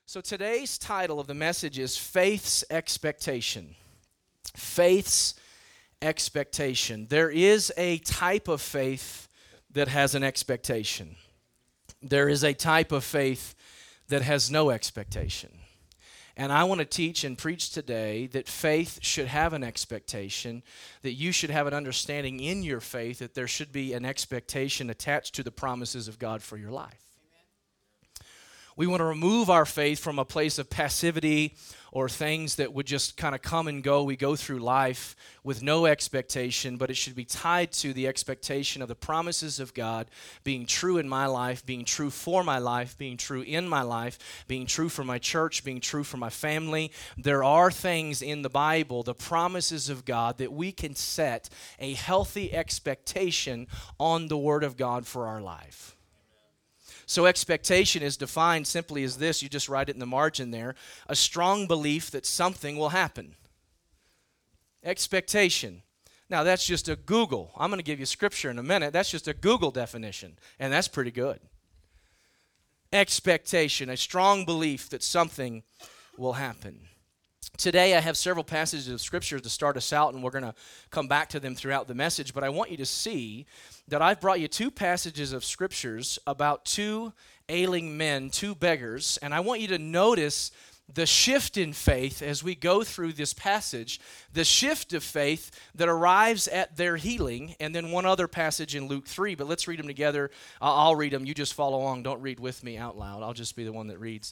So today's title of the message is Faith's Expectation. Faith's Expectation. There is a type of faith that has an expectation. There is a type of faith that has no expectation. And I want to teach and preach today that faith should have an expectation, that you should have an understanding in your faith that there should be an expectation attached to the promises of God for your life. We want to remove our faith from a place of passivity or things that would just kind of come and go. We go through life with no expectation, but it should be tied to the expectation of the promises of God being true in my life, being true for my life, being true in my life, being true for my church, being true for my family. There are things in the Bible, the promises of God, that we can set a healthy expectation on the Word of God for our life. So expectation is defined simply as this. You just write it in the margin there. A strong belief that something will happen. Expectation. Now that's just a Google. I'm going to give you scripture in a minute. That's just a Google definition, and that's pretty good. Expectation. A strong belief that something will happen. Today I have several passages of Scripture to start us out, and we're going to come back to them throughout the message, but I want you to see that I've brought you two passages of Scriptures about two ailing men, two beggars, and I want you to notice the shift in faith as we go through this passage, the shift of faith that arrives at their healing, and then one other passage in Luke 3, but let's read them together. I'll read them. You just follow along. Don't read with me out loud. I'll just be the one that reads.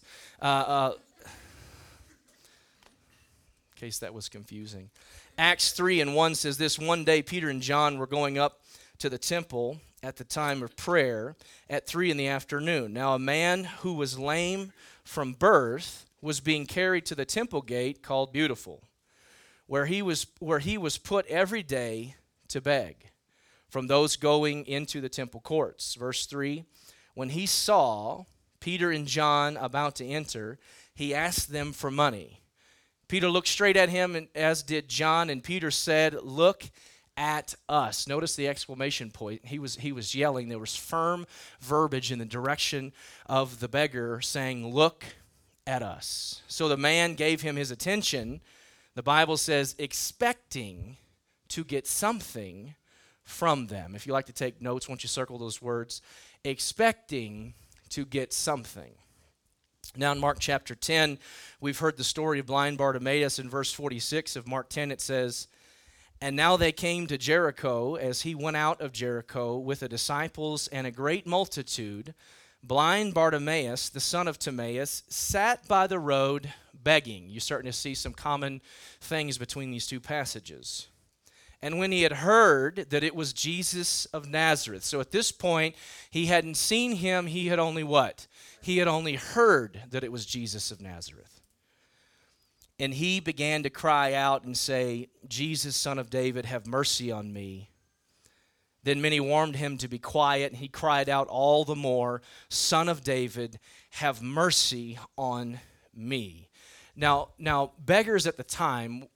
In case that was confusing. Acts 3:1 says this: One day Peter and John were going up to the temple at the time of prayer at 3 p.m. Now a man who was lame from birth was being carried to the temple gate called Beautiful, where he was put every day to beg from those going into the temple courts. Verse 3, when he saw Peter and John about to enter, he asked them for money. Peter looked straight at him, and as did John, and Peter said, "Look at us." Notice the exclamation point. He was yelling. There was firm verbiage in the direction of the beggar saying, "Look at us." So the man gave him his attention, the Bible says, expecting to get something from them. If you like to take notes, won't you circle those words? Expecting to get something. Now in Mark chapter 10, we've heard the story of blind Bartimaeus. In verse 46 of Mark 10, it says, "And now they came to Jericho. As he went out of Jericho with the disciples and a great multitude, blind Bartimaeus, the son of Timaeus, sat by the road begging." You're starting to see some common things between these two passages. "And when he had heard that it was Jesus of Nazareth." So at this point, he hadn't seen him. He had only what? He had only heard that it was Jesus of Nazareth. "And he began to cry out and say, 'Jesus, Son of David, have mercy on me.' Then many warned him to be quiet, and he cried out all the more, 'Son of David, have mercy on me.'" Now beggars at the time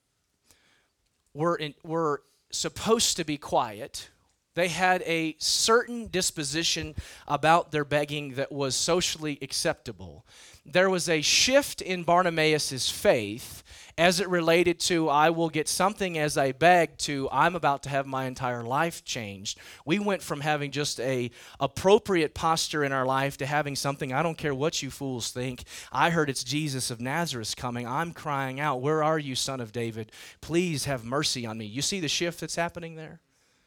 were supposed to be quiet. They had a certain disposition about their begging that was socially acceptable. There was a shift in Bartimaeus' faith as it related to, "I will get something as I beg," to, "I'm about to have my entire life changed." We went from having just a appropriate posture in our life to having something, "I don't care what you fools think. I heard it's Jesus of Nazareth coming. I'm crying out, 'Where are you, Son of David? Please have mercy on me.'" You see the shift that's happening there?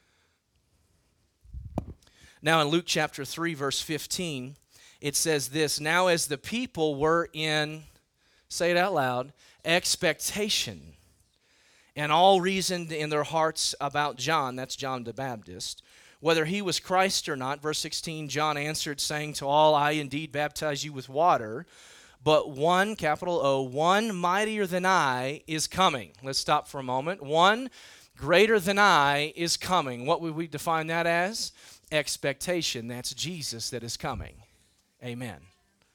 Now in Luke chapter 3, verse 15, it says this: "Now as the people were in," say it out loud, "expectation, and all reasoned in their hearts about John," that's John the Baptist, "whether he was Christ or not." Verse 16, "John answered, saying to all, 'I indeed baptize you with water, but one,' capital O, 'one mightier than I is coming.'" Let's stop for a moment. "One greater than I is coming." What would we define that as? Expectation. That's Jesus that is coming. Amen.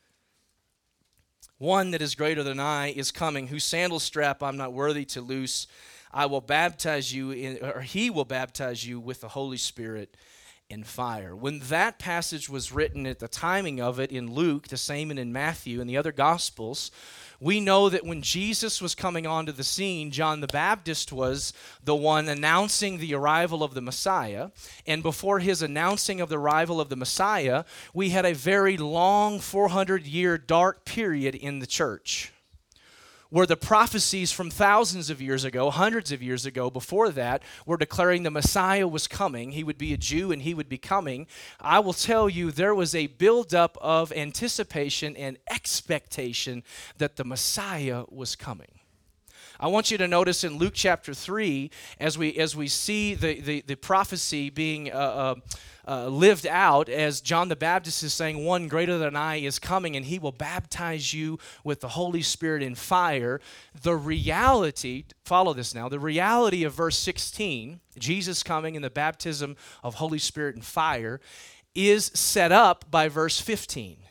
"One that is greater than I is coming, whose sandal strap I'm not worthy to loose. I will baptize you, or he will baptize you with the Holy Spirit and fire. When that passage was written at the timing of it in Luke, the same and in Matthew and the other Gospels, we know that when Jesus was coming onto the scene, John the Baptist was the one announcing the arrival of the Messiah. And before his announcing of the arrival of the Messiah, we had a very long 400-year dark period in the church, where the prophecies from thousands of years ago, hundreds of years ago, before that, were declaring the Messiah was coming. He would be a Jew and he would be coming. I will tell you, there was a buildup of anticipation and expectation that the Messiah was coming. I want you to notice in Luke chapter 3, as we see the prophecy being lived out, as John the Baptist is saying, one greater than I is coming, and he will baptize you with the Holy Spirit and fire. The reality, follow this now, the reality of verse 16, Jesus coming in the baptism of Holy Spirit and fire, is set up by verse 15. You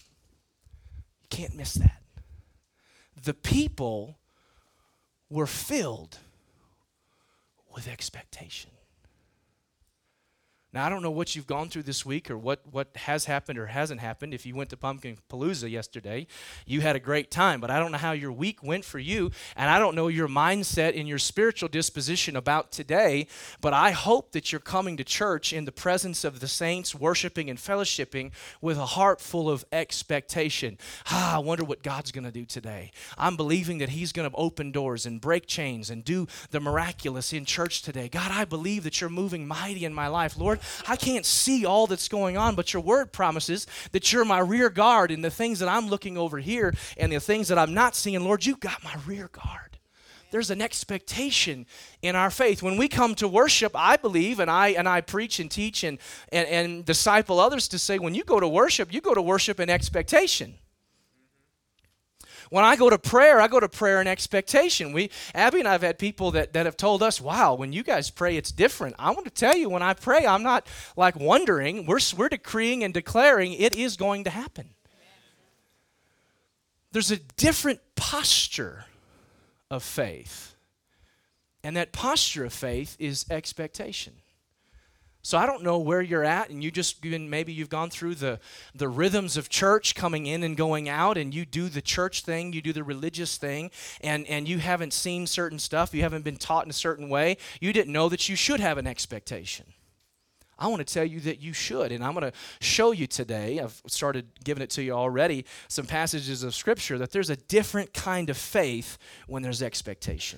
can't miss that. The people were filled with expectation. Now, I don't know what you've gone through this week or what has happened or hasn't happened. If you went to Pumpkin Palooza yesterday, you had a great time, but I don't know how your week went for you, and I don't know your mindset and your spiritual disposition about today, but I hope that you're coming to church in the presence of the saints, worshiping and fellowshipping with a heart full of expectation. I wonder what God's going to do today. I'm believing that he's going to open doors and break chains and do the miraculous in church today. God, I believe that you're moving mighty in my life. Lord, I can't see all that's going on, but your word promises that you're my rear guard in the things that I'm looking over here and the things that I'm not seeing. Lord, you've got my rear guard. There's an expectation in our faith. When we come to worship, I believe, and I preach and teach and disciple others to say, when you go to worship in expectation. When I go to prayer in expectation. Abby and I have had people that have told us, wow, when you guys pray, it's different. I want to tell you, when I pray, I'm not like wondering. We're decreeing and declaring it is going to happen. There's a different posture of faith. And that posture of faith is expectation. So I don't know where you're at, and maybe you've gone through the rhythms of church, coming in and going out, and you do the church thing, you do the religious thing, and you haven't seen certain stuff, you haven't been taught in a certain way, you didn't know that you should have an expectation. I want to tell you that you should, and I'm going to show you today, I've started giving it to you already, some passages of Scripture, that there's a different kind of faith when there's expectation.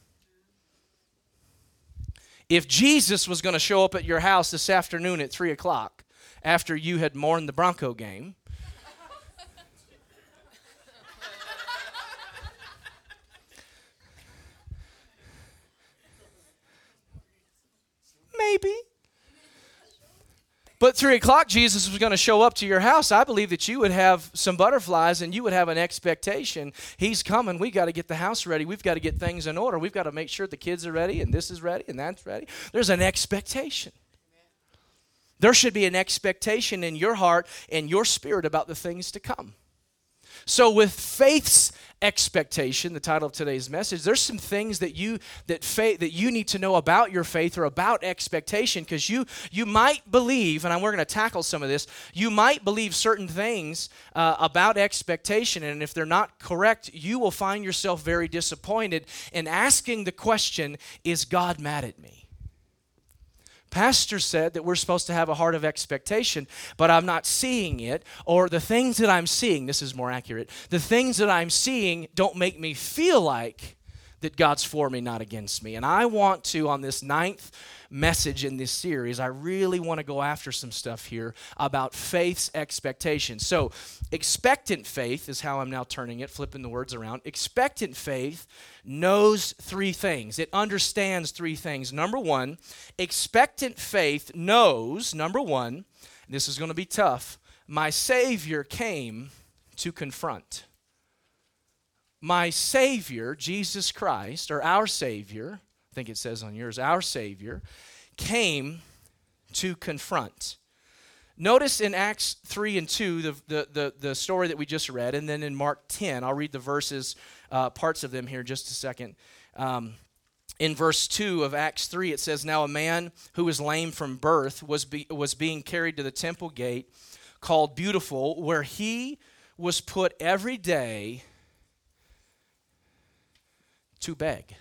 If Jesus was going to show up at your house this afternoon at 3 o'clock after you had mourned the Bronco game, maybe. But 3 o'clock, Jesus was going to show up to your house. I believe that you would have some butterflies and you would have an expectation. He's coming. We got to get the house ready. We've got to get things in order. We've got to make sure the kids are ready and this is ready and that's ready. There's an expectation. There should be an expectation in your heart and your spirit about the things to come. So with faith's expectation, the title of today's message, there's some things that you need to know about your faith or about expectation, because you might believe, and we're going to tackle some of this, you might believe certain things about expectation, and if they're not correct, you will find yourself very disappointed in asking the question, is God mad at me? Pastor said that we're supposed to have a heart of expectation, but I'm not seeing it, or the things that I'm seeing, this is more accurate, the things that I'm seeing don't make me feel like that God's for me, not against me. And I want to, on this 9th message in this series, I really want to go after some stuff here about faith's expectation. So, expectant faith is how I'm now turning it, flipping the words around. Expectant faith knows 3 things. It understands 3 things. Number 1, expectant faith knows, number 1, this is going to be tough, my Savior came to confront. My Savior, Jesus Christ, or our Savior, I think it says on yours, our Savior, came to confront. Notice in Acts 3 and 2, the story that we just read, and then in Mark 10, I'll read the verses, parts of them here in just a second. In verse 2 of Acts 3, it says, "Now a man who was lame from birth was being carried to the temple gate called Beautiful, where he was put every day to beg."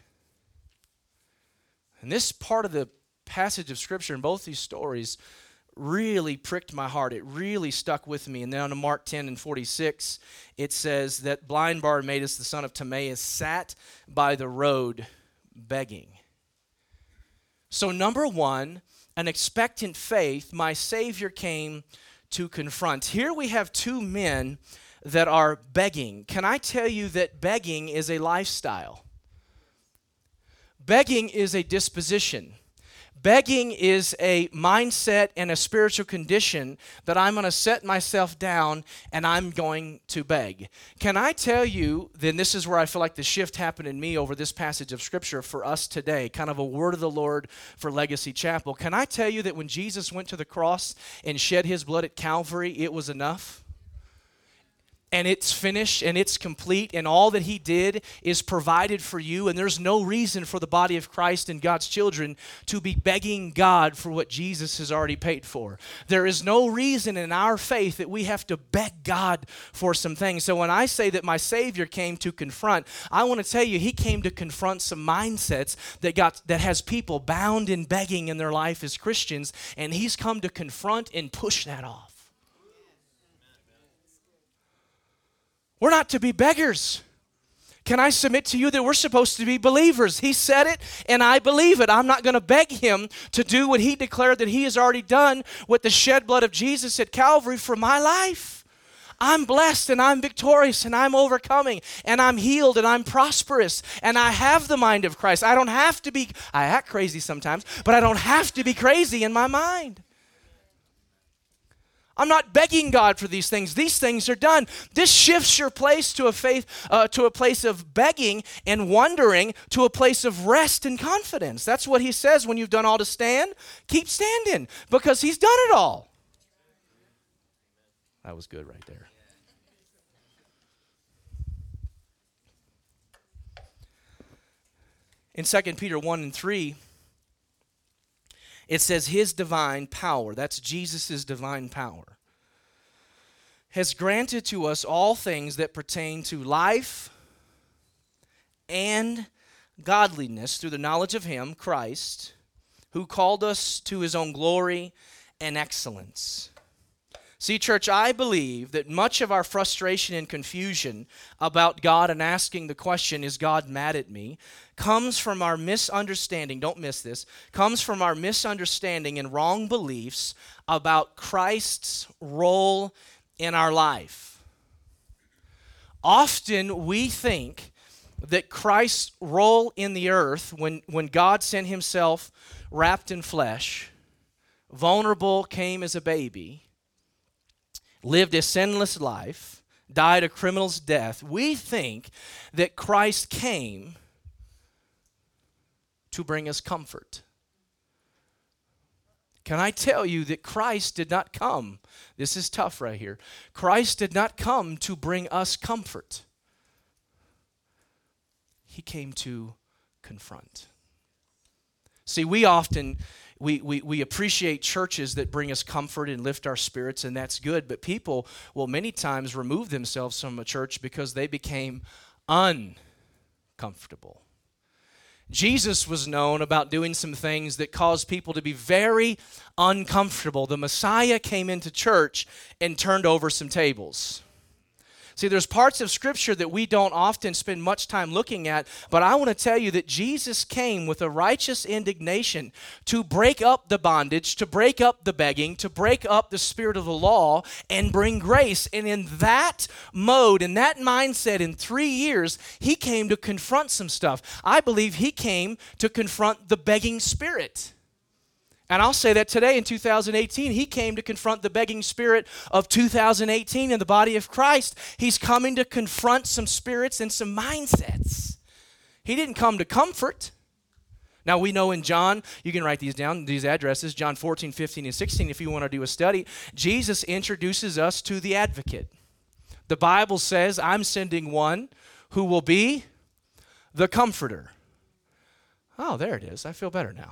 And this part of the passage of Scripture in both these stories really pricked my heart. It really stuck with me. And then on Mark 10 and 46, it says that blind Bartimaeus, the son of Timaeus, sat by the road begging. So number one, an expectant faith, my Savior came to confront. Here we have two men that are begging. Can I tell you that begging is a lifestyle? Begging is a disposition. Begging is a mindset and a spiritual condition that I'm going to set myself down and I'm going to beg. Can I tell you, then this is where I feel like the shift happened in me over this passage of Scripture for us today, kind of a word of the Lord for Legacy Chapel. Can I tell you that when Jesus went to the cross and shed his blood at Calvary, it was enough? And it's finished and it's complete, and all that he did is provided for you, and there's no reason for the body of Christ and God's children to be begging God for what Jesus has already paid for. There is no reason in our faith that we have to beg God for some things. So when I say that my Savior came to confront, I want to tell you he came to confront some mindsets that has people bound in begging in their life as Christians, and he's come to confront and push that off. We're not to be beggars. Can I submit to you that we're supposed to be believers? He said it, and I believe it. I'm not going to beg him to do what he declared that he has already done with the shed blood of Jesus at Calvary for my life. I'm blessed, and I'm victorious, and I'm overcoming, and I'm healed, and I'm prosperous, and I have the mind of Christ. I act crazy sometimes, but I don't have to be crazy in my mind. I'm not begging God for these things. These things are done. This shifts your place to a place of begging and wondering to a place of rest and confidence. That's what he says when you've done all to stand. Keep standing because he's done it all. That was good right there. In 2 Peter 1 and 3, it says his divine power, that's Jesus' divine power, has granted to us all things that pertain to life and godliness through the knowledge of him, Christ, who called us to his own glory and excellence. See, church, I believe that much of our frustration and confusion about God and asking the question, is God mad at me, comes from our misunderstanding, don't miss this, comes from our misunderstanding and wrong beliefs about Christ's role in our life. Often we think that Christ's role in the earth, when God sent himself wrapped in flesh, vulnerable, came as a baby, lived a sinless life, died a criminal's death, we think that Christ came to bring us comfort. Can I tell you that Christ did not come, this is tough right here, Christ did not come to bring us comfort. He came to confront. See, we often we appreciate churches that bring us comfort and lift our spirits, and that's good, but people will many times remove themselves from a church because they became uncomfortable. Jesus was known about doing some things that caused people to be very uncomfortable. The Messiah came into church and turned over some tables. See, there's parts of Scripture that we don't often spend much time looking at, but I want to tell you that Jesus came with a righteous indignation to break up the bondage, to break up the begging, to break up the spirit of the law, and bring grace. And in that mode, in that mindset, in 3 years, he came to confront some stuff. I believe he came to confront the begging spirit. And I'll say that today in 2018, he came to confront the begging spirit of 2018 in the body of Christ. He's coming to confront some spirits and some mindsets. He didn't come to comfort. Now we know in John, you can write these down, these addresses, John 14, 15, and 16, if you want to do a study, Jesus introduces us to the advocate. The Bible says, I'm sending one who will be the comforter. Oh, there it is. I feel better now.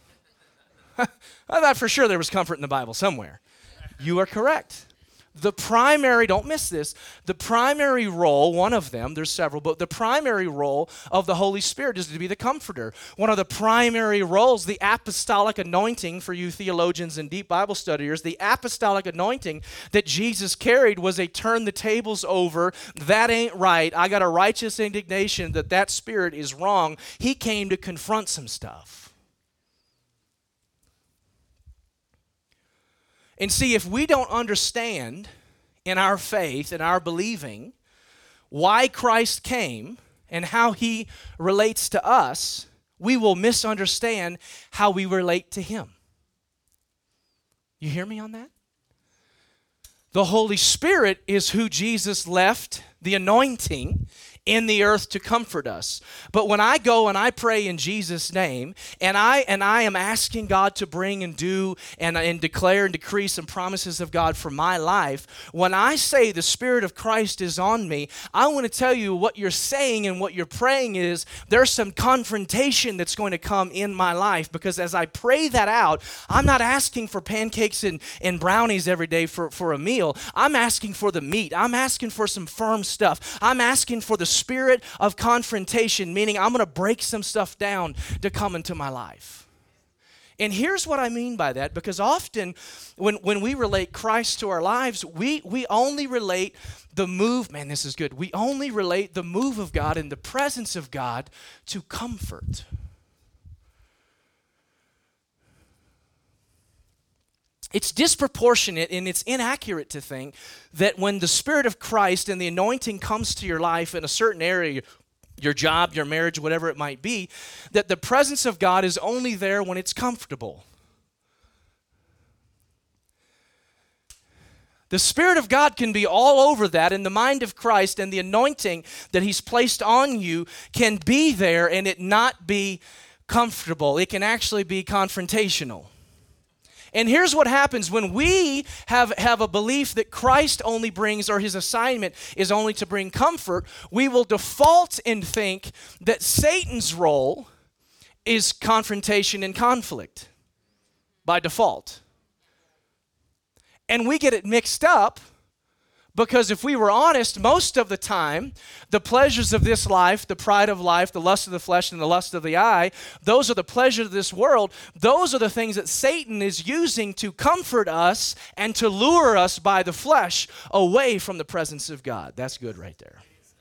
I thought for sure there was comfort in the Bible somewhere. You are correct. The primary, don't miss this, the primary role, one of them, there's several, but the primary role of the Holy Spirit is to be the comforter. One of the primary roles, the apostolic anointing for you theologians and deep Bible studiers, the apostolic anointing that Jesus carried was a turn the tables over, that ain't right, I got a righteous indignation that spirit is wrong. He came to confront some stuff. And see, if we don't understand in our faith and our believing why Christ came and how he relates to us, we will misunderstand how we relate to him. You hear me on that? The Holy Spirit is who Jesus left, the anointing, in the earth to comfort us. But when I go and I pray in Jesus' name, and I am asking God to bring and do and declare and decree some promises of God for my life, when I say the Spirit of Christ is on me, I want to tell you what you're saying and what you're praying is there's some confrontation that's going to come in my life, because as I pray that out, I'm not asking for pancakes and brownies every day for a meal. I'm asking for the meat. I'm asking for some firm stuff. I'm asking for the spirit of confrontation, meaning I'm going to break some stuff down to come into my life. And here's what I mean by that, because often when we relate Christ to our lives, we only relate the move, man, this is good. We only relate the move of God and the presence of God to comfort. It's disproportionate and it's inaccurate to think that when the Spirit of Christ and the anointing comes to your life in a certain area, your job, your marriage, whatever it might be, that the presence of God is only there when it's comfortable. The Spirit of God can be all over that, and the mind of Christ and the anointing that he's placed on you can be there and it not be comfortable. It can actually be confrontational. And here's what happens when we have a belief that Christ only brings, or his assignment is only to bring comfort, we will default and think that Satan's role is confrontation and conflict by default. And we get it mixed up, because if we were honest, most of the time, the pleasures of this life, the pride of life, the lust of the flesh, and the lust of the eye, those are the pleasures of this world. Those are the things that Satan is using to comfort us and to lure us by the flesh away from the presence of God. That's good right there.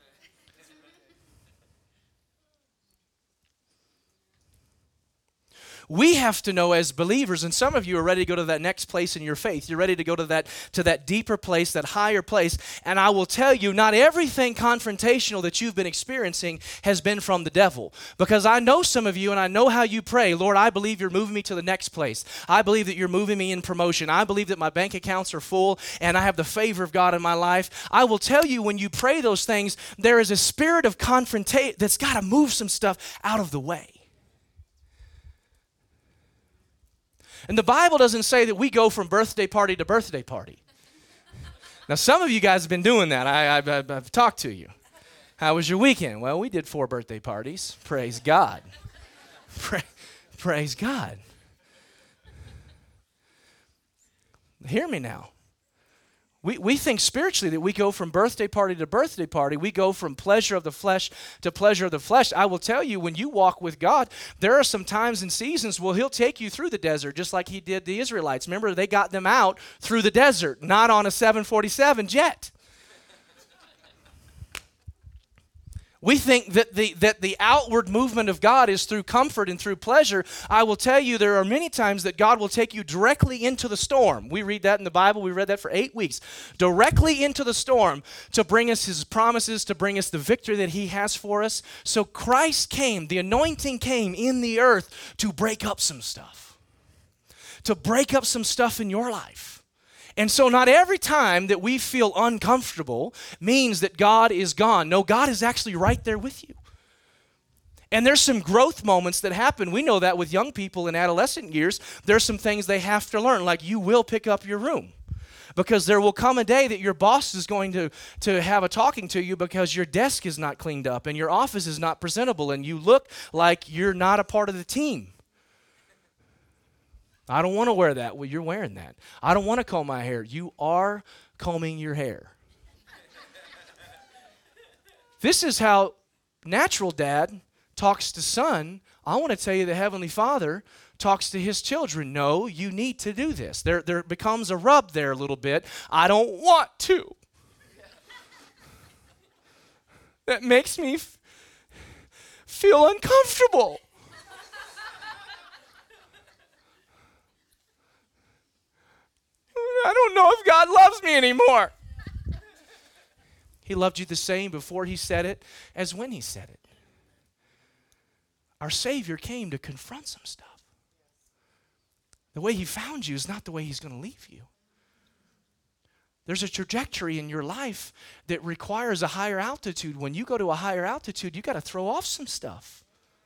We have to know as believers, and some of you are ready to go to that next place in your faith. You're ready to go to that deeper place, that higher place. And I will tell you, not everything confrontational that you've been experiencing has been from the devil. Because I know some of you, and I know how you pray. Lord, I believe you're moving me to the next place. I believe that you're moving me in promotion. I believe that my bank accounts are full, and I have the favor of God in my life. I will tell you, when you pray those things, there is a spirit of confrontation that's got to move some stuff out of the way. And the Bible doesn't say that we go from birthday party to birthday party. Now, some of you guys have been doing that. I've talked to you. How was your weekend? Well, we did 4 birthday parties. Praise God. Praise God. Hear me now. We think spiritually that we go from birthday party to birthday party. We go from pleasure of the flesh to pleasure of the flesh. I will tell you, when you walk with God, there are some times and seasons where he'll take you through the desert, just like he did the Israelites. Remember, they got them out through the desert, not on a 747 jet. We think that the outward movement of God is through comfort and through pleasure. I will tell you, there are many times that God will take you directly into the storm. We read that in the Bible. We read that for 8 weeks. Directly into the storm to bring us his promises, to bring us the victory that he has for us. So Christ came, the anointing came in the earth to break up some stuff. To break up some stuff in your life. And so not every time that we feel uncomfortable means that God is gone. No, God is actually right there with you. And there's some growth moments that happen. We know that with young people in adolescent years. There's some things they have to learn, like you will pick up your room. Because there will come a day that your boss is going to have a talking to you because your desk is not cleaned up and your office is not presentable and you look like you're not a part of the team. I don't want to wear that. Well, you're wearing that. I don't want to comb my hair. You are combing your hair. This is how natural dad talks to son. I want to tell you the Heavenly Father talks to his children. No, you need to do this. There becomes a rub there a little bit. I don't want to. That makes me feel uncomfortable. I don't know if God loves me anymore. He loved you the same before he said it as when he said it. Our Savior came to confront some stuff. The way he found you is not the way he's going to leave you. There's a trajectory in your life that requires a higher altitude. When you go to a higher altitude, you got to throw off some stuff.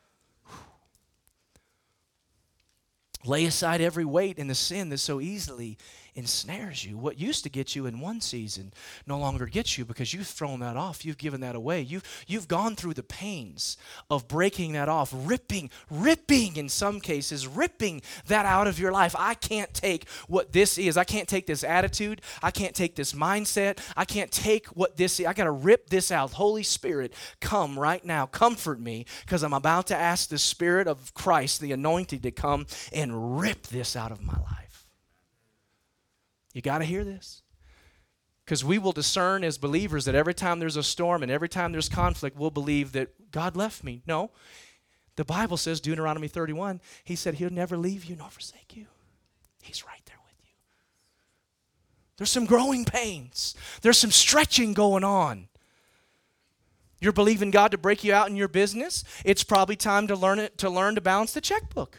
Lay aside every weight and the sin that so easily ensnares you. What used to get you in one season no longer gets you because you've thrown that off. You've given that away. You've gone through the pains of breaking that off, ripping in some cases, ripping that out of your life. I can't take what this is. I can't take this attitude. I can't take this mindset. I can't take what this is. I got to rip this out. Holy Spirit, come right now. Comfort me because I'm about to ask the Spirit of Christ, the anointing, to come and rip this out of my life. You got to hear this. Because we will discern as believers that every time there's a storm and every time there's conflict, we'll believe that God left me. No. The Bible says, Deuteronomy 31, he said he'll never leave you nor forsake you. He's right there with you. There's some growing pains. There's some stretching going on. You're believing God to break you out in your business. It's probably time to learn to balance the checkbook.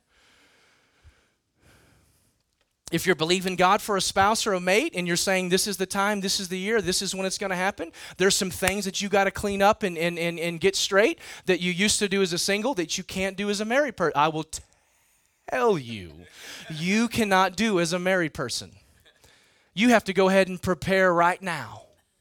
If you're believing God for a spouse or a mate and you're saying this is the time, this is the year, this is when it's going to happen, there's some things that you got to clean up and get straight that you used to do as a single that you can't do as a married person. I will tell you, you cannot do as a married person. You have to go ahead and prepare right now.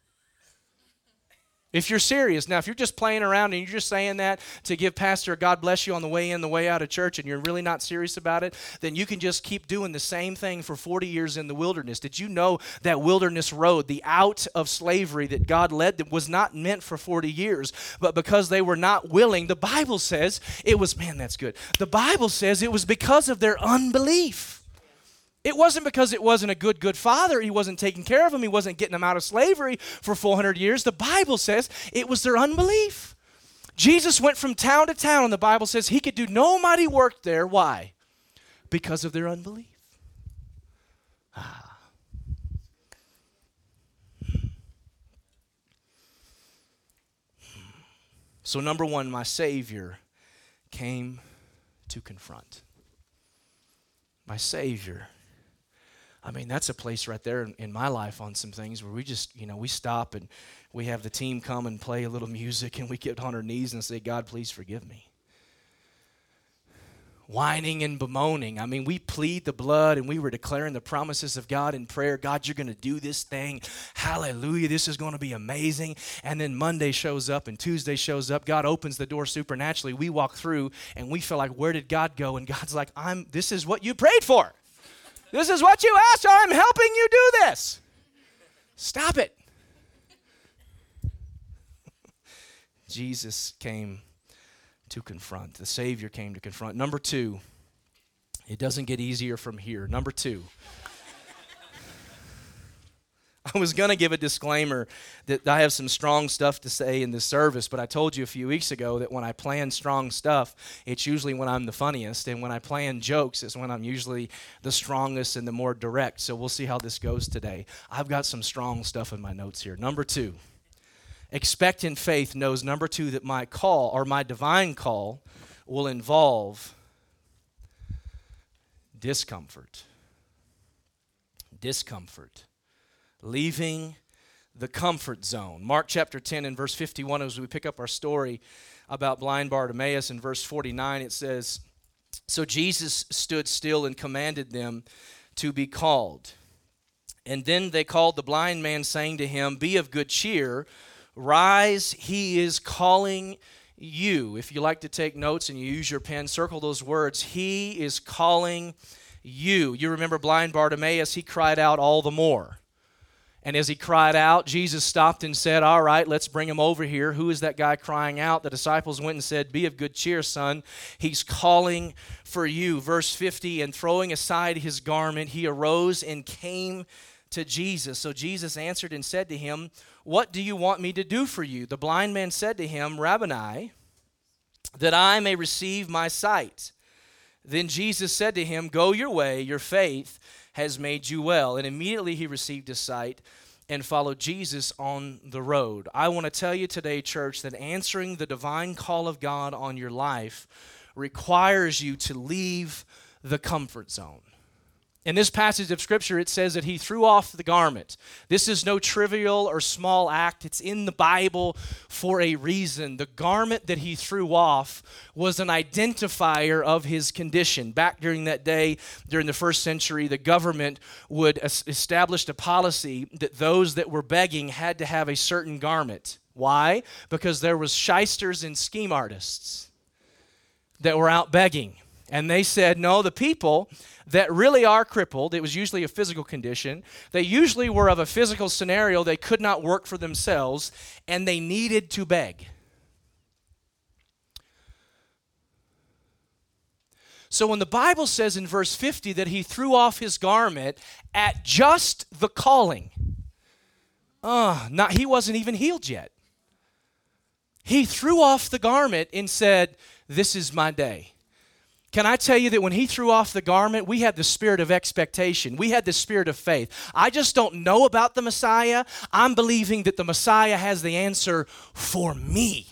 If you're serious. Now, if you're just playing around and you're just saying that to give Pastor a God bless you on the way in, the way out of church, and you're really not serious about it, then you can just keep doing the same thing for 40 years in the wilderness. Did you know that wilderness road, the out of slavery that God led them, was not meant for 40 years, but because they were not willing, the Bible says it was, man, that's good. The Bible says it was because of their unbelief. It wasn't because it wasn't a good father. He wasn't taking care of them. He wasn't getting them out of slavery for 400 years. The Bible says it was their unbelief. Jesus went from town to town, and the Bible says he could do no mighty work there. Why? Because of their unbelief. So number one, my Savior came to confront. My Savior. I mean, that's a place right there in my life on some things where we just, we stop and we have the team come and play a little music and we get on our knees and say, God, please forgive me. Whining and bemoaning. I mean, we plead the blood and we were declaring the promises of God in prayer. God, you're going to do this thing. Hallelujah. This is going to be amazing. And then Monday shows up and Tuesday shows up. God opens the door supernaturally. We walk through and we feel like, where did God go? And God's like, this is what you prayed for. This is what you asked. I'm helping you do this. Stop it. Jesus came to confront. The Savior came to confront. Number two, it doesn't get easier from here. Number two, I was going to give a disclaimer that I have some strong stuff to say in this service, but I told you a few weeks ago that when I plan strong stuff, it's usually when I'm the funniest, and when I plan jokes, it's when I'm usually the strongest and the more direct. So we'll see how this goes today. I've got some strong stuff in my notes here. Number two, expectant faith knows, number two, that my call or my divine call will involve discomfort. Discomfort. Leaving the comfort zone. Mark chapter 10 and verse 51, as we pick up our story about blind Bartimaeus, in verse 49, it says, so Jesus stood still and commanded them to be called. And then they called the blind man, saying to him, Be of good cheer, rise, he is calling you. If you like to take notes and you use your pen, circle those words. He is calling you. You remember blind Bartimaeus, he cried out all the more. And as he cried out, Jesus stopped and said, All right, let's bring him over here. Who is that guy crying out? The disciples went and said, Be of good cheer, son. He's calling for you. Verse 50, and throwing aside his garment, he arose and came to Jesus. So Jesus answered and said to him, What do you want me to do for you? The blind man said to him, Rabboni, that I may receive my sight. Then Jesus said to him, Go your way, your faith has made you well. And immediately he received his sight and followed Jesus on the road. I want to tell you today, church, that answering the divine call of God on your life requires you to leave the comfort zone. In this passage of Scripture, it says that he threw off the garment. This is no trivial or small act. It's in the Bible for a reason. The garment that he threw off was an identifier of his condition. Back during that day, during the first century, the government would establish a policy that those that were begging had to have a certain garment. Why? Because there was shysters and scheme artists that were out begging. And they said, no, the people that really are crippled, it was usually a physical condition, they usually were of a physical scenario, they could not work for themselves, and they needed to beg. So when the Bible says in verse 50 that he threw off his garment at just the calling, he wasn't even healed yet. He threw off the garment and said, This is my day. Can I tell you that when he threw off the garment, we had the spirit of expectation. We had the spirit of faith. I just don't know about the Messiah. I'm believing that the Messiah has the answer for me.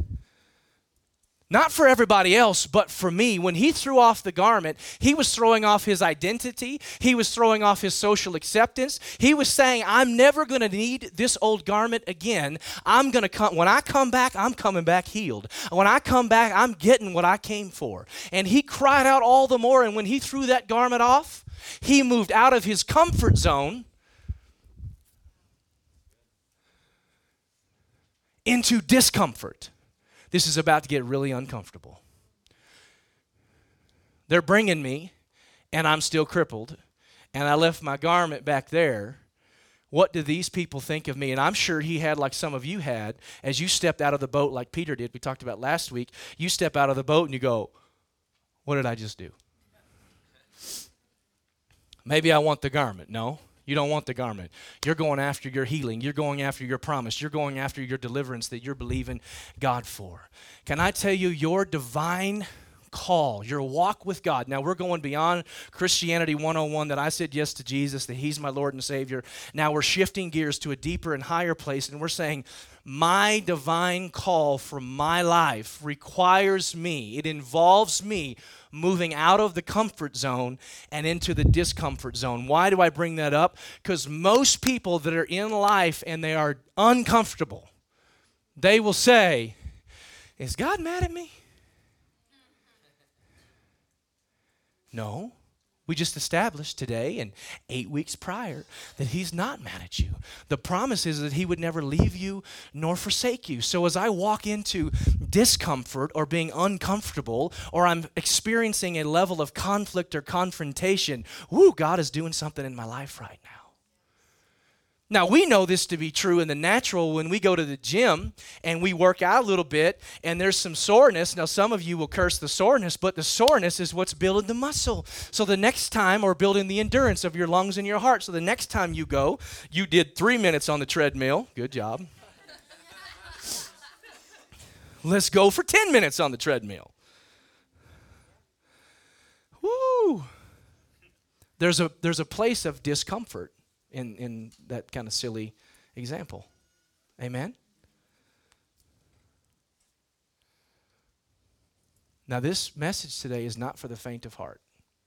Not for everybody else, but for me. When he threw off the garment, he was throwing off his identity. He was throwing off his social acceptance. He was saying, I'm never going to need this old garment again. I'm going to come. When I come back, I'm coming back healed. When I come back, I'm getting what I came for. And he cried out all the more. And when he threw that garment off, he moved out of his comfort zone into discomfort. This is about to get really uncomfortable. They're bringing me, and I'm still crippled, and I left my garment back there. What do these people think of me? And I'm sure he had, like some of you had, as you stepped out of the boat like Peter did, we talked about last week, you step out of the boat and you go, what did I just do? Maybe I want the garment. No. You don't want the garment. You're going after your healing. You're going after your promise. You're going after your deliverance that you're believing God for. Can I tell you, your divine call, your walk with God. Now, we're going beyond Christianity 101, that I said yes to Jesus, that he's my Lord and Savior. Now we're shifting gears to a deeper and higher place, and we're saying, my divine call for my life requires me, it involves me moving out of the comfort zone and into the discomfort zone. Why do I bring that up? Because most people that are in life and they are uncomfortable, they will say, is God mad at me? No. We just established today and 8 weeks prior that he's not mad at you. The promise is that he would never leave you nor forsake you. So as I walk into discomfort or being uncomfortable, or I'm experiencing a level of conflict or confrontation, God is doing something in my life right now. Now, we know this to be true in the natural when we go to the gym and we work out a little bit and there's some soreness. Now, some of you will curse the soreness, but the soreness is what's building the muscle. So the next time, or building the endurance of your lungs and your heart. So the next time you go, you did 3 minutes on the treadmill. Good job. Let's go for 10 minutes on the treadmill. Woo! There's a place of discomfort in that kind of silly example. Amen? Now, this message today is not for the faint of heart.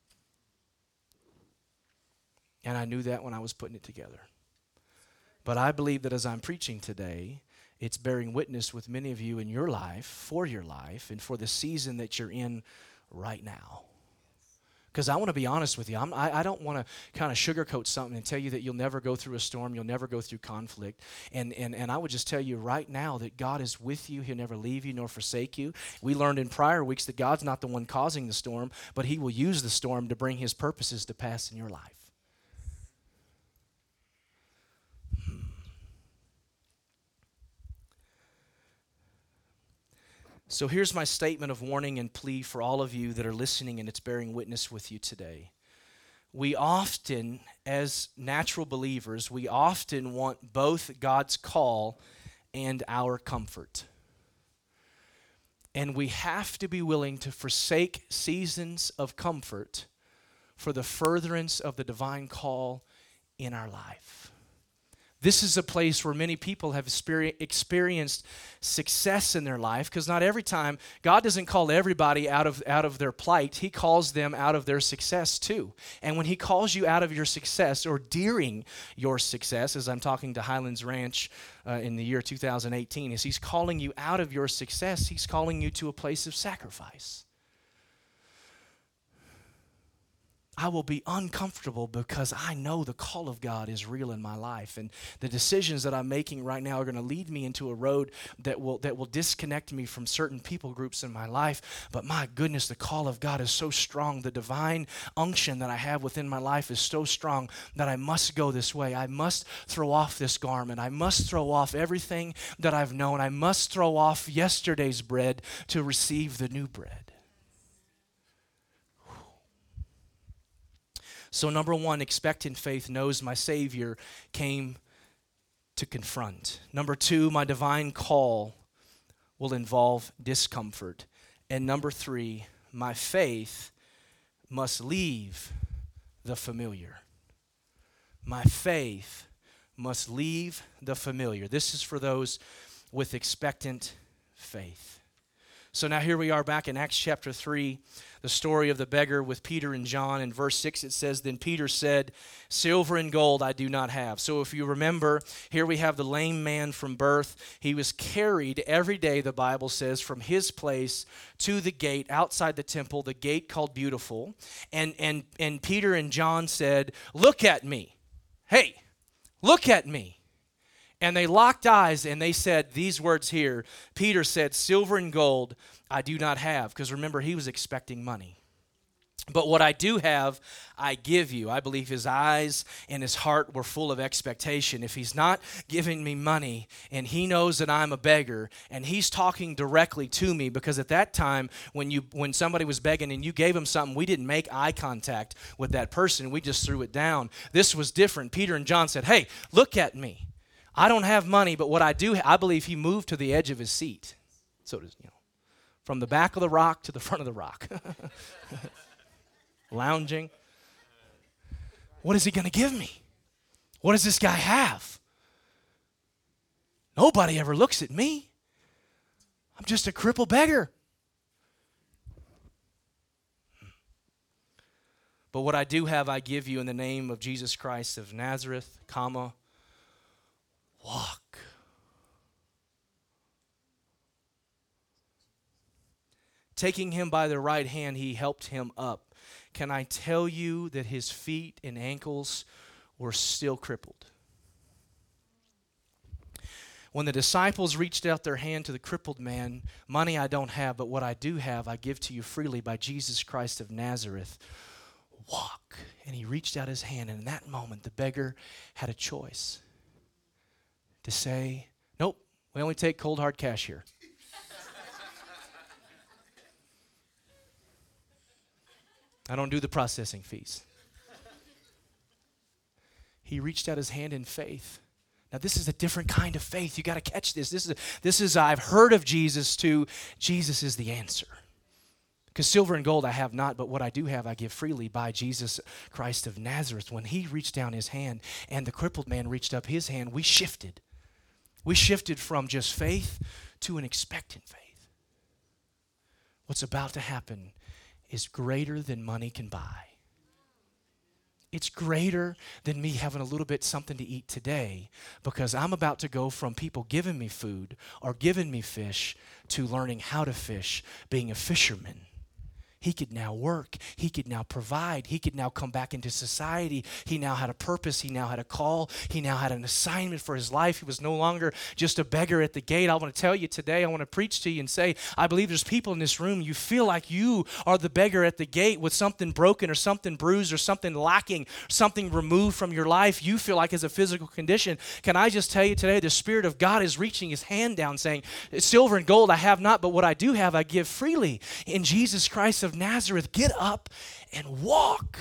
And I knew that when I was putting it together. But I believe that as I'm preaching today, it's bearing witness with many of you in your life, for your life, and for the season that you're in right now. Because I want to be honest with you. I don't want to kind of sugarcoat something and tell you that you'll never go through a storm, you'll never go through conflict. And I would just tell you right now that God is with you. He'll never leave you nor forsake you. We learned in prior weeks that God's not the one causing the storm, but he will use the storm to bring his purposes to pass in your life. So here's my statement of warning and plea for all of you that are listening, and it's bearing witness with you today. We often, as natural believers, we often want both God's call and our comfort. And we have to be willing to forsake seasons of comfort for the furtherance of the divine call in our life. This is a place where many people have experienced success in their life, because not every time, God doesn't call everybody out of their plight. He calls them out of their success too. And when he calls you out of your success, or during your success, as I'm talking to Highlands Ranch in the year 2018, as he's calling you out of your success, he's calling you to a place of sacrifice. I will be uncomfortable because I know the call of God is real in my life, and the decisions that I'm making right now are going to lead me into a road that will disconnect me from certain people groups in my life. But my goodness, the call of God is so strong. The divine unction that I have within my life is so strong that I must go this way. I must throw off this garment. I must throw off everything that I've known. I must throw off yesterday's bread to receive the new bread. So number one, expectant faith knows my Savior came to confront. Number two, my divine call will involve discomfort. And number three, my faith must leave the familiar. My faith must leave the familiar. This is for those with expectant faith. So now here we are back in Acts chapter 3, the story of the beggar with Peter and John. In verse 6 it says, "Then Peter said, 'Silver and gold I do not have.'" So if you remember, here we have the lame man from birth. He was carried every day, the Bible says, from his place to the gate outside the temple, the gate called Beautiful. And Peter and John said, "Look at me. Hey, look at me." And they locked eyes and they said these words here. Peter said, "Silver and gold I do not have." Because remember, he was expecting money. "But what I do have, I give you." I believe his eyes and his heart were full of expectation. If he's not giving me money and he knows that I'm a beggar and he's talking directly to me, because at that time when somebody was begging and you gave him something, we didn't make eye contact with that person. We just threw it down. This was different. Peter and John said, "Hey, look at me. I don't have money, but what I do," I believe he moved to the edge of his seat. So, from the back of the rock to the front of the rock. Lounging. What is he going to give me? What does this guy have? Nobody ever looks at me. I'm just a crippled beggar. "But what I do have, I give you in the name of Jesus Christ of Nazareth, walk." Taking him by the right hand, he helped him up. Can I tell you that his feet and ankles were still crippled? When the disciples reached out their hand to the crippled man, "Money I don't have, but what I do have, I give to you freely by Jesus Christ of Nazareth. Walk." And he reached out his hand, and in that moment, the beggar had a choice to say, "Nope, we only take cold hard cash here." I don't do the processing fees. He reached out his hand in faith. Now this is a different kind of faith. You got to catch this. This is I've heard of Jesus to Jesus is the answer. Because silver and gold I have not, but what I do have I give freely by Jesus Christ of Nazareth. When he reached down his hand and the crippled man reached up his hand, we shifted. We shifted from just faith to an expectant faith. What's about to happen is greater than money can buy. It's greater than me having a little bit something to eat today, because I'm about to go from people giving me food or giving me fish to learning how to fish, being a fisherman. He could now work. He could now provide. He could now come back into society. He now had a purpose. He now had a call. He now had an assignment for his life. He was no longer just a beggar at the gate. I want to tell you today, I want to preach to you and say, I believe there's people in this room, you feel like you are the beggar at the gate with something broken or something bruised or something lacking, something removed from your life. You feel like it's a physical condition. Can I just tell you today, the Spirit of God is reaching his hand down saying, silver and gold I have not, but what I do have I give freely. In Jesus Christ of Nazareth, get up and walk.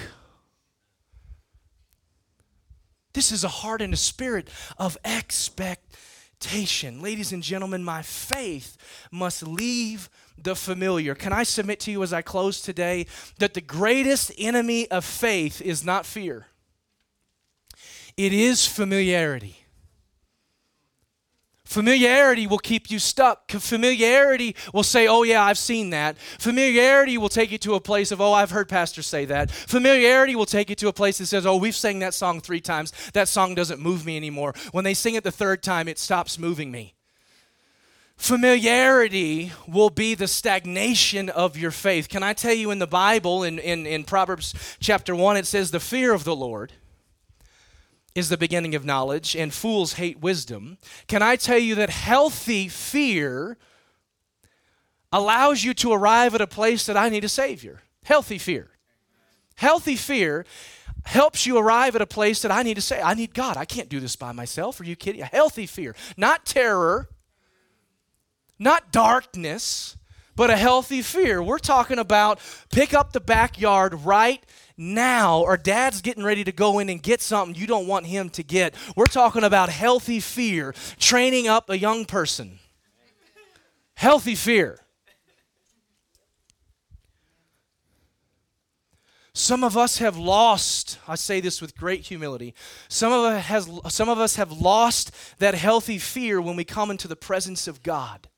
This is a heart and a spirit of expectation. Ladies and gentlemen, my faith must leave the familiar. Can I submit to you as I close today that the greatest enemy of faith is not fear? It is familiarity. Familiarity will keep you stuck. Familiarity will say, oh yeah, I've seen that. Familiarity will take you to a place of, oh, I've heard pastors say that. Familiarity will take you to a place that says, oh, we've sang that song 3 times. That song doesn't move me anymore. When they sing it the 3rd time, it stops moving me. Familiarity will be the stagnation of your faith. Can I tell you in the Bible, in Proverbs chapter 1, it says, the fear of the Lord is the beginning of knowledge, and fools hate wisdom. Can I tell you that healthy fear allows you to arrive at a place that I need a Savior? Healthy fear. Healthy fear helps you arrive at a place that I need to say, I need God. I can't do this by myself. Are you kidding? A healthy fear. Not terror, not darkness, but a healthy fear. We're talking about pick up the backyard right now, or dad's getting ready to go in and get something you don't want him to get. We're talking about healthy fear, training up a young person. Healthy fear. Some of us have lost, I say this with great humility, some of us have lost that healthy fear when we come into the presence of God.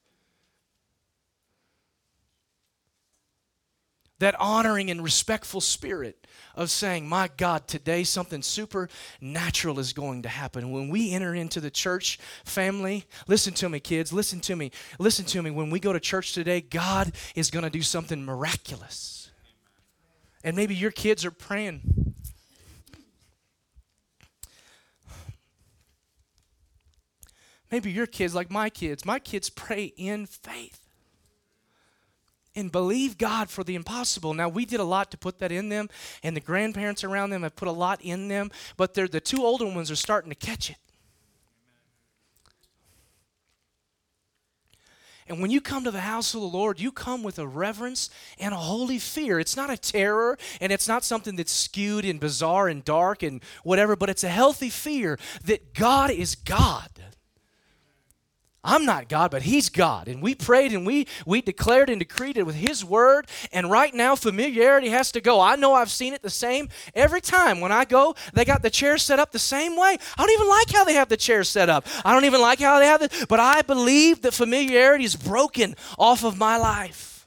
That honoring and respectful spirit of saying, my God, today something supernatural is going to happen. When we enter into the church family, listen to me, kids, listen to me. When we go to church today, God is going to do something miraculous. And maybe your kids are praying. Maybe your kids, like my kids pray in faith. And believe God for the impossible. Now, we did a lot to put that in them, and the grandparents around them have put a lot in them, but the 2 older ones are starting to catch it. And when you come to the house of the Lord, you come with a reverence and a holy fear. It's not a terror, and it's not something that's skewed and bizarre and dark and whatever, but it's a healthy fear that God is God. I'm not God, but He's God. And we prayed and we declared and decreed it with His word. And right now, familiarity has to go. I know I've seen it the same every time. When I go, they got the chair set up the same way. I don't even like how they have the chair set up. I don't even like how they have it. But I believe that familiarity is broken off of my life.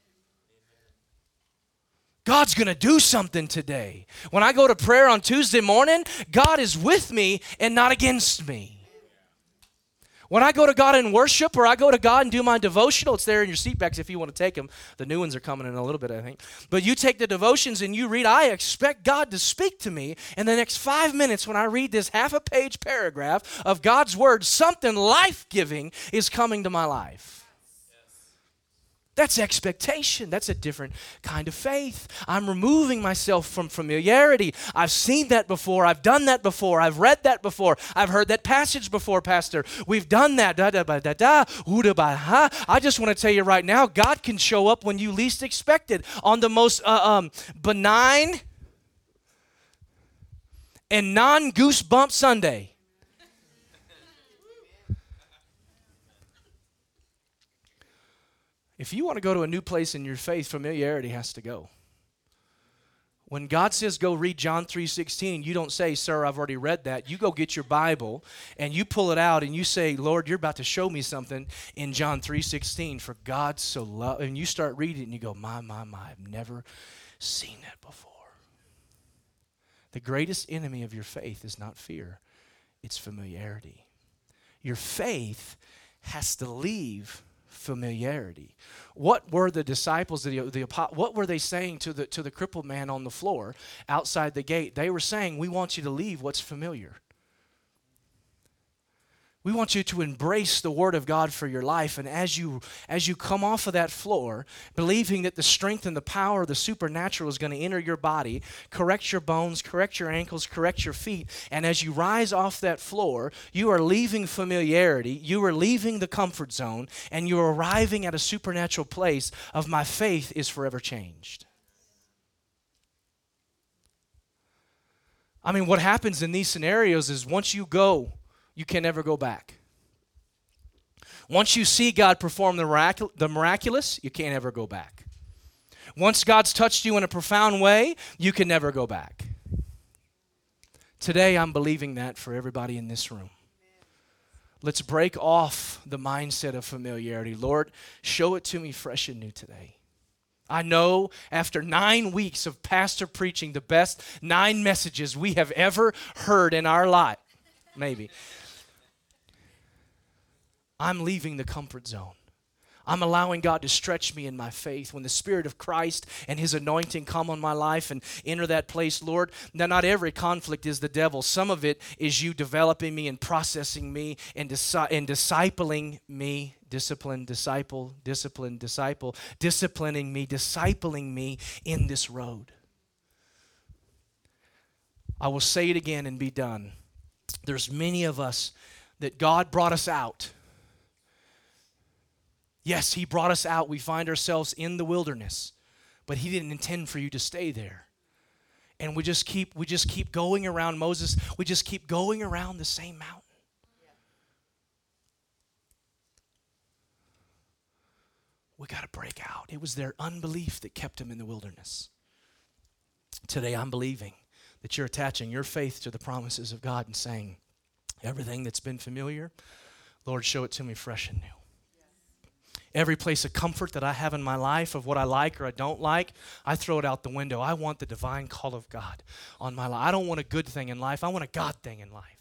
God's going to do something today. When I go to prayer on Tuesday morning, God is with me and not against me. When I go to God in worship, or I go to God and do my devotional, it's there in your seat backs if you want to take them. The new ones are coming in a little bit, I think. But you take the devotions and you read, I expect God to speak to me in the next 5 minutes when I read this half-a-page paragraph of God's word. Something life-giving is coming to my life. That's expectation. That's a different kind of faith. I'm removing myself from familiarity. I've seen that before. I've done that before. I've read that before. I've heard that passage before, Pastor. We've done that. I just want to tell you right now, God can show up when you least expect it on the most benign and non-goosebump Sunday. If you want to go to a new place in your faith, familiarity has to go. When God says go read John 3:16, you don't say, sir, I've already read that. You go get your Bible and you pull it out and you say, Lord, you're about to show me something in John 3:16. For God so loved, and you start reading and you go, my, I've never seen that before. The greatest enemy of your faith is not fear, it's familiarity. Your faith has to leave familiarity. What were the disciples, what were they saying to the crippled man on the floor outside the gate? They were saying, we want you to leave what's familiar. We want you to embrace the Word of God for your life. And as you come off of that floor, believing that the strength and the power of the supernatural is going to enter your body, correct your bones, correct your ankles, correct your feet, and as you rise off that floor, you are leaving familiarity, you are leaving the comfort zone, and you're arriving at a supernatural place of my faith is forever changed. I mean, what happens in these scenarios is once you go, you can never go back. Once you see God perform the miraculous, you can't ever go back. Once God's touched you in a profound way, you can never go back. Today, I'm believing that for everybody in this room. Let's break off the mindset of familiarity. Lord, show it to me fresh and new today. I know after 9 weeks of pastor preaching the best 9 messages we have ever heard in our life, maybe, I'm leaving the comfort zone. I'm allowing God to stretch me in my faith. When the Spirit of Christ and His anointing come on my life and enter that place, Lord, now not every conflict is the devil. Some of it is you developing me and processing me and discipling me, disciplining me, discipling me in this road. I will say it again and be done. There's many of us that God brought us out. Yes, He brought us out. We find ourselves in the wilderness, but He didn't intend for you to stay there. And we just keep going around Moses. We just keep going around the same mountain. We got to break out. It was their unbelief that kept them in the wilderness. Today, I'm believing that you're attaching your faith to the promises of God and saying, everything that's been familiar, Lord, show it to me fresh and new. Every place of comfort that I have in my life of what I like or I don't like, I throw it out the window. I want the divine call of God on my life. I don't want a good thing in life. I want a God thing in life.